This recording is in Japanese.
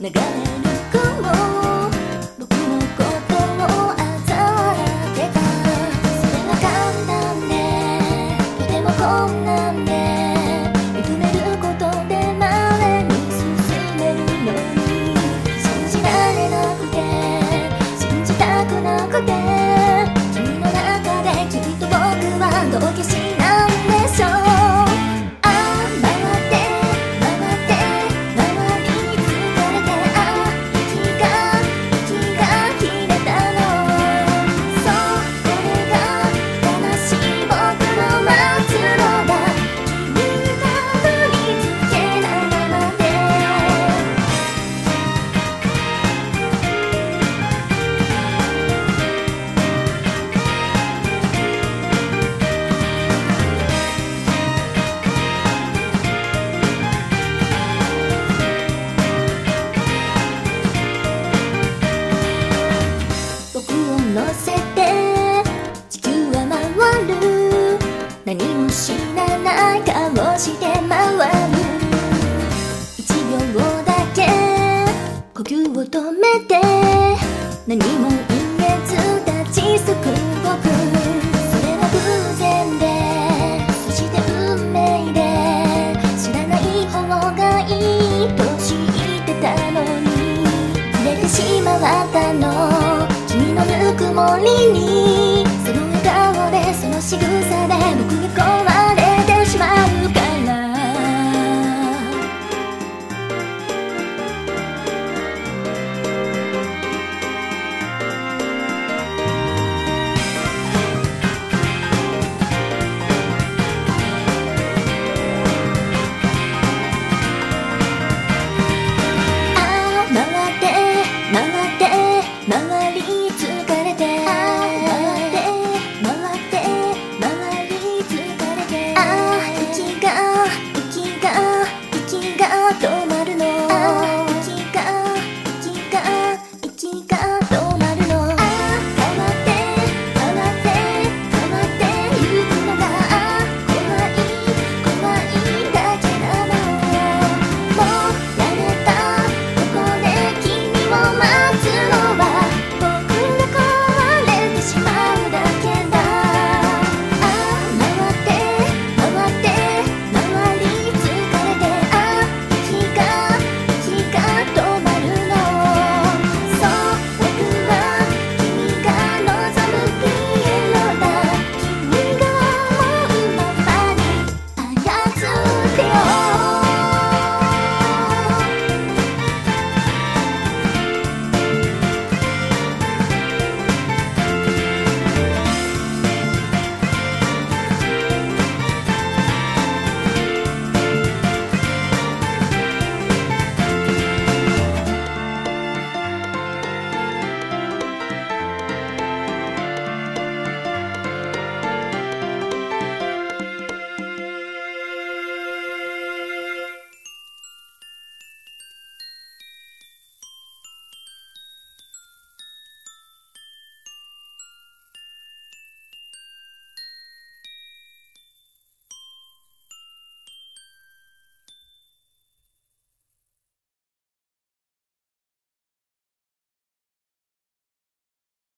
流れる雲、僕のことを嘲笑ってた。それが簡単でとても困難で、認めることで前に進めるのに、信じられなくて信じたくなくて、君の中できっと僕は道化師なんでしょう。乗せて地球は回る、何も知らない顔して回る。1秒だけ呼吸を止めて、何も言えず立ちすく僕。それは偶然で、そして運命で、知らない方がいいと知ってたのに触れてしまったの。君のぬくもりに、その笑顔でその仕草で僕が